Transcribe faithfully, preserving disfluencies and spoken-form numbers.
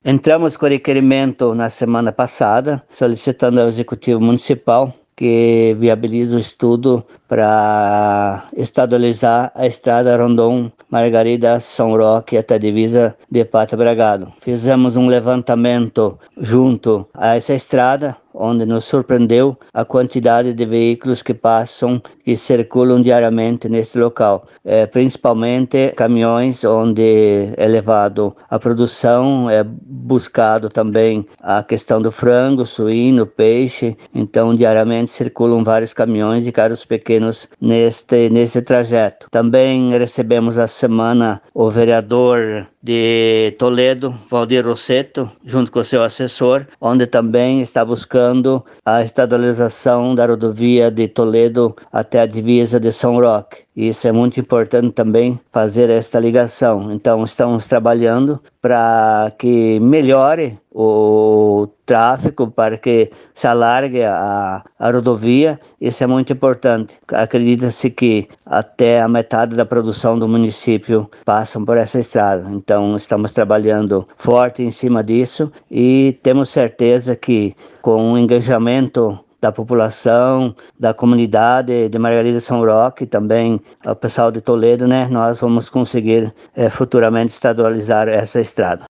Entramos com requerimento na semana passada, solicitando ao Executivo Municipal que viabilize o estudo para estadualizar a estrada Rondon Margarida São Roque até a divisa de Pato Bragado. Fizemos um levantamento junto a essa estrada, onde nos surpreendeu a quantidade de veículos que passam e circulam diariamente nesse local, é, principalmente caminhões onde é levado a produção, é buscado também a questão do frango, suíno, peixe, então diariamente circulam vários caminhões e carros pequenos neste, nesse trajeto. Também recebemos a semana o vereador de Toledo, Valdir Rossetto, junto com seu assessor, onde também está buscando a estadualização da rodovia de Toledo até a divisa de São Roque. Isso é muito importante também fazer esta ligação. Então estamos trabalhando para que melhore o tráfego, para que se alargue a, a rodovia. Isso é muito importante. Acredita-se que até a metade da produção do município passam por essa estrada. Então estamos trabalhando forte em cima disso e temos certeza que com o engajamento da população, da comunidade de Margarida São Roque, também o pessoal de Toledo, né, nós vamos conseguir é, futuramente estadualizar essa estrada.